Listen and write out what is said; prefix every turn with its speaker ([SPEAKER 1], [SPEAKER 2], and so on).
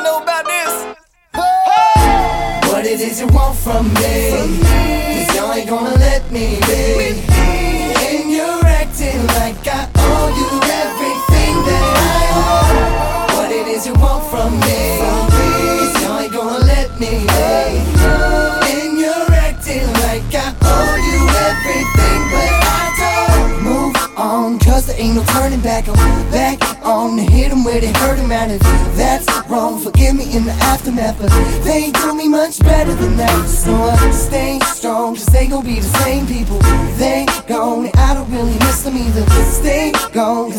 [SPEAKER 1] know about this?
[SPEAKER 2] What it is you want from me? 'Cause you ain't gonna let me be. And you're acting like I owe you everything that I owe. What it is you want from me? 'Cause you ain't gonna let me be. And you're acting like I owe you everything, but I don't. Move on, 'cause there ain't no turning back. I'm back on to hit them where they hurt them at. If that's wrong, forgive me in the aftermath, but they do me much better than that. So I stay strong, 'cause they gon' be the same people. They gone, and I don't really miss them either. Stay gone,